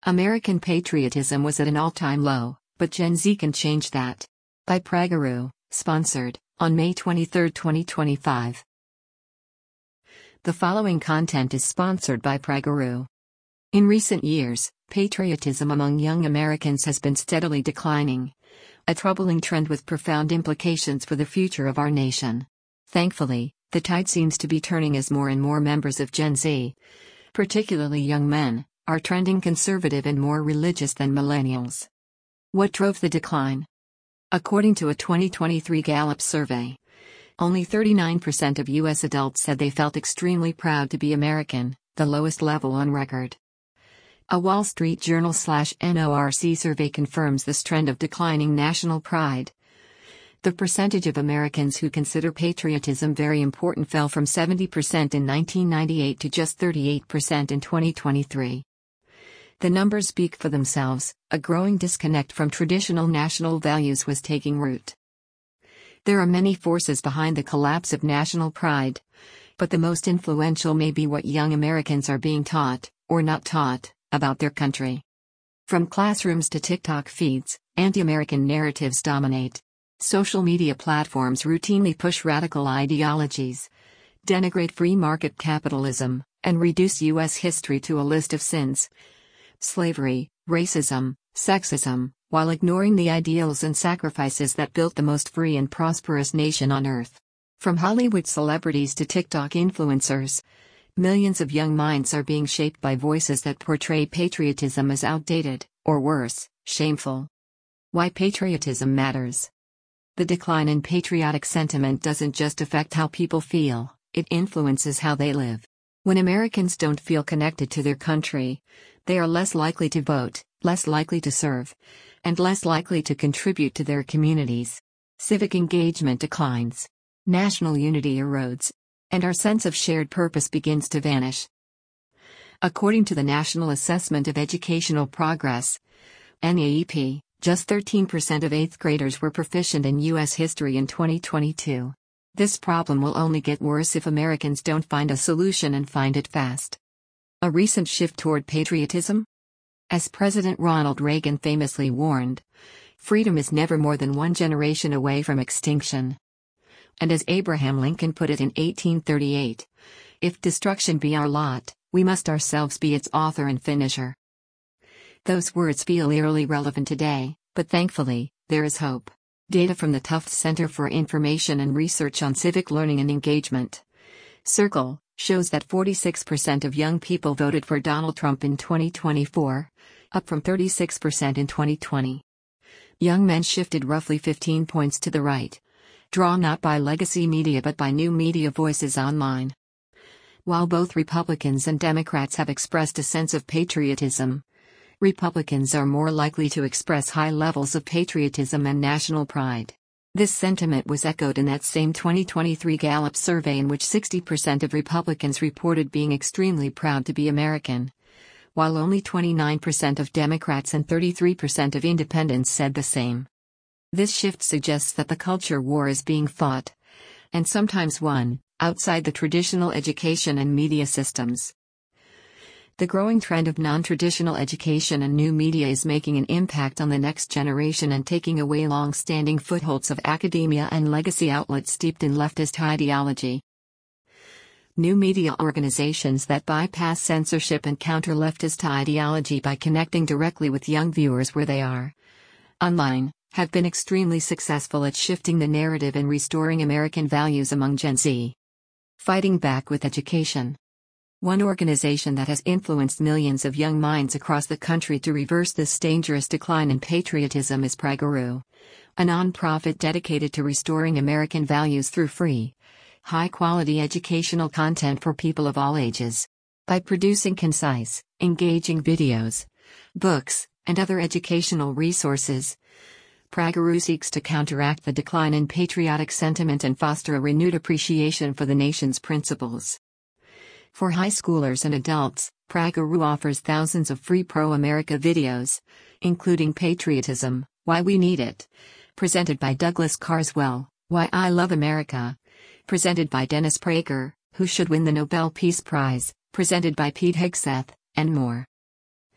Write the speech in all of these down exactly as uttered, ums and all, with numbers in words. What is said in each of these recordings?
American patriotism was at an all-time low, but Gen Z can change that. By PraGuru, sponsored, on May twenty-third, twenty twenty-five. The following content is sponsored by PraGuru. In recent years, patriotism among young Americans has been steadily declining, a troubling trend with profound implications for the future of our nation. Thankfully, the tide seems to be turning as more and more members of Gen Z, particularly young men, are trending conservative and more religious than millennials. What drove the decline? According to a twenty twenty-three Gallup survey, only thirty-nine percent of U S adults said they felt extremely proud to be American, the lowest level on record. A Wall Street Journal slash N O R C survey confirms this trend of declining national pride. The percentage of Americans who consider patriotism very important fell from seventy percent in nineteen ninety-eight to just thirty-eight percent in twenty twenty-three. The numbers speak for themselves. A growing disconnect from traditional national values was taking root. There are many forces behind the collapse of national pride, but the most influential may be what young Americans are being taught, or not taught, about their country. From classrooms to TikTok feeds, anti-American narratives dominate. Social media platforms routinely push radical ideologies, denigrate free market capitalism, and reduce U S history to a list of sins: slavery, racism, sexism, while ignoring the ideals and sacrifices that built the most free and prosperous nation on earth. From Hollywood celebrities to TikTok influencers, millions of young minds are being shaped by voices that portray patriotism as outdated, or worse, shameful. Why patriotism matters. The decline in patriotic sentiment doesn't just affect how people feel, it influences how they live. When Americans don't feel connected to their country, they are less likely to vote, less likely to serve, and less likely to contribute to their communities. Civic engagement declines. National unity erodes. And our sense of shared purpose begins to vanish. According to the National Assessment of Educational Progress, N A E P, just thirteen percent of eighth graders were proficient in U S history in twenty twenty-two. This problem will only get worse if Americans don't find a solution and find it fast. A recent shift toward patriotism? As President Ronald Reagan famously warned, freedom is never more than one generation away from extinction. And as Abraham Lincoln put it in eighteen thirty-eight, if destruction be our lot, we must ourselves be its author and finisher. Those words feel eerily relevant today, but thankfully, there is hope. Data from the Tufts Center for Information and Research on Civic Learning and Engagement, Circle, shows that forty-six percent of young people voted for Donald Trump in twenty twenty-four, up from thirty-six percent in twenty twenty. Young men shifted roughly fifteen points to the right, drawn not by legacy media but by new media voices online. While both Republicans and Democrats have expressed a sense of patriotism, Republicans are more likely to express high levels of patriotism and national pride. This sentiment was echoed in that same twenty twenty-three Gallup survey in which sixty percent of Republicans reported being extremely proud to be American, while only twenty-nine percent of Democrats and thirty-three percent of independents said the same. This shift suggests that the culture war is being fought, and sometimes won, outside the traditional education and media systems. The growing trend of non-traditional education and new media is making an impact on the next generation and taking away long-standing footholds of academia and legacy outlets steeped in leftist ideology. New media organizations that bypass censorship and counter leftist ideology by connecting directly with young viewers where they are online, have been extremely successful at shifting the narrative and restoring American values among Gen Z. Fighting back with education. One organization that has influenced millions of young minds across the country to reverse this dangerous decline in patriotism is PraGuru, a nonprofit dedicated to restoring American values through free, high-quality educational content for people of all ages. By producing concise, engaging videos, books, and other educational resources, PraGuru seeks to counteract the decline in patriotic sentiment and foster a renewed appreciation for the nation's principles. For high schoolers and adults, PraGuru offers thousands of free pro-America videos, including Patriotism, Why We Need It, presented by Douglas Carswell, Why I Love America, presented by Dennis Prager, Who Should Win the Nobel Peace Prize, presented by Pete Hegseth, and more.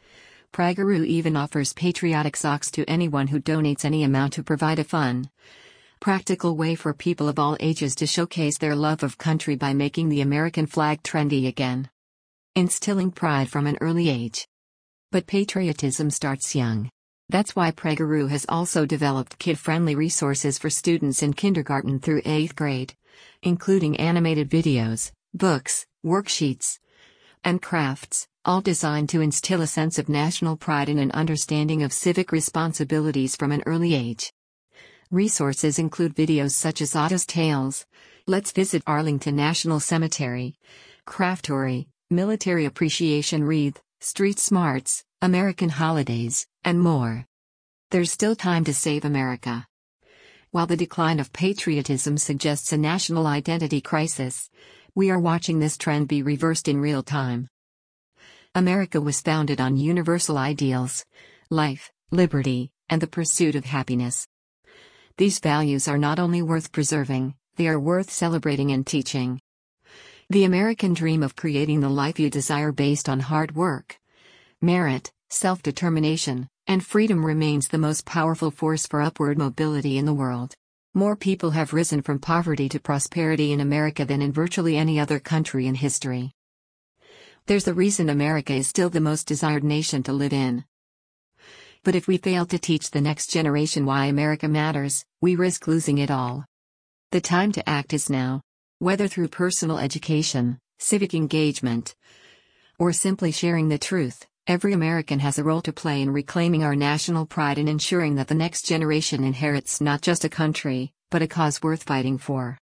Prageru even offers patriotic socks to anyone who donates any amount to provide a fun, practical way for people of all ages to showcase their love of country by making the American flag trendy again. Instilling pride from an early age. But patriotism starts young. That's why Prageru has also developed kid-friendly resources for students in kindergarten through eighth grade, including animated videos, books, worksheets, and crafts, all designed to instill a sense of national pride and an understanding of civic responsibilities from an early age. Resources include videos such as Otto's Tales, Let's Visit Arlington National Cemetery, Craftory, Military Appreciation Wreath, Street Smarts, American Holidays, and more. There's still time to save America. While the decline of patriotism suggests a national identity crisis, we are watching this trend be reversed in real time. America was founded on universal ideals: life, liberty, and the pursuit of happiness. These values are not only worth preserving, they are worth celebrating and teaching. The American dream of creating the life you desire based on hard work, merit, self-determination, and freedom remains the most powerful force for upward mobility in the world. More people have risen from poverty to prosperity in America than in virtually any other country in history. There's a reason America is still the most desired nation to live in. But if we fail to teach the next generation why America matters, we risk losing it all. The time to act is now. Whether through personal education, civic engagement, or simply sharing the truth, every American has a role to play in reclaiming our national pride and ensuring that the next generation inherits not just a country, but a cause worth fighting for.